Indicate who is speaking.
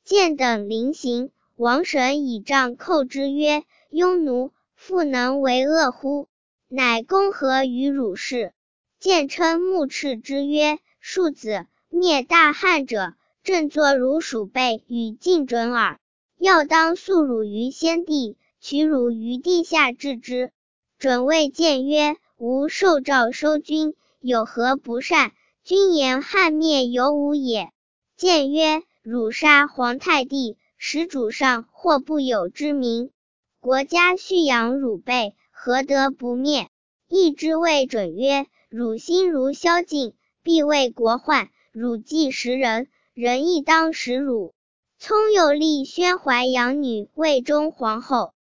Speaker 1: 见等临行，王神以杖叩之曰：庸奴，复能为恶乎？乃公何于汝事？见称目斥之曰：庶子，灭大汉者，正作汝鼠辈与尽准耳。要当诉汝于先帝，取汝于地下治之。准谓谏曰：吾受诏收军，有何不善？君言汉灭有吾也。谏曰：汝杀皇太帝，使主上或不有之名，国家蓄养汝辈，何得不灭？义之谓准曰：汝心如宵禁，必为国患。汝既食人，人亦当食汝。聪又立宣怀养女魏中皇后。